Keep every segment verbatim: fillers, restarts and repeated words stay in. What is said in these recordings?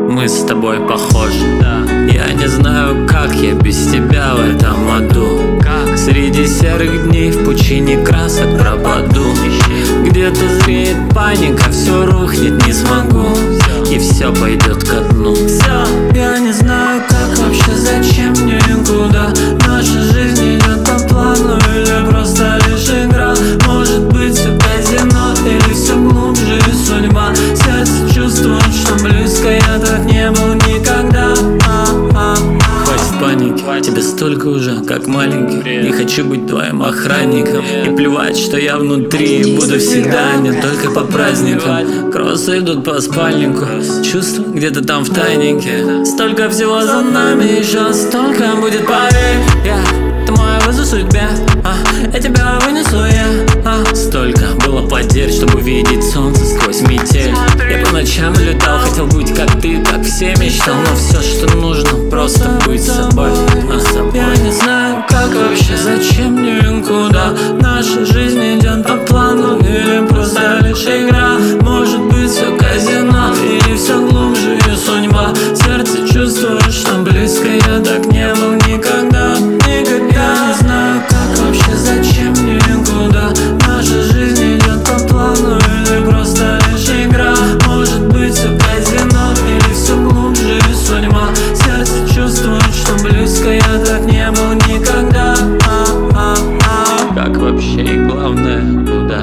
мы с тобой похожи. Я не знаю, как я без тебя в этом аду. Среди серых дней в пучине красок пропаду. Где-то зреет паника, все рухнет, не смогу, и все пойдет ко дну. Все, я не знаю, как вообще, зачем мне и куда. Наша жизнь идет по плану или просто лишь игра. Может быть, все казино или все глубже и судьба. Сердце чувствует, что близко, я так не был никогда. Хватит паники, тебе столько уже, как маленький. Не хочу быть твоим охранником. И плевать, что я внутри, буду всегда, не только по праздникам. Кроссы идут по спальнику, чувства где-то там в тайнике. Столько всего за нами, еще столько будет, поверь. Я, ты мой вызов судьбе, а, я тебя вынесу, я, а. Столько было потерь, чтобы видеть солнце сквозь метель. Я по ночам летал, хотел быть как ты, как все мечтал. Но все, что нужно, просто быть собой, а собой. Я не знаю, как вообще, зачем мне и куда. Наша жизнь идет по плану или просто лишь игра. Может быть, все казино или все глубже и судьба. Сердце чувствует, что близко, я так не был никогда. Никогда не знаю, как вообще, зачем мне и куда. Наша жизнь идет по плану или просто лишь игра. Может быть, все казино или все глубже и судьба. Сердце чувствует, что близко, я так не был никогда. А-а-а. Как вообще и главное, куда?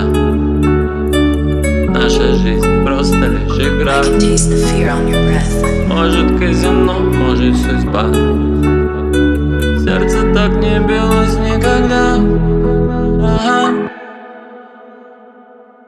Наша жизнь просто лишь игра. Может казино, может судьба. Сердце так не билось никогда.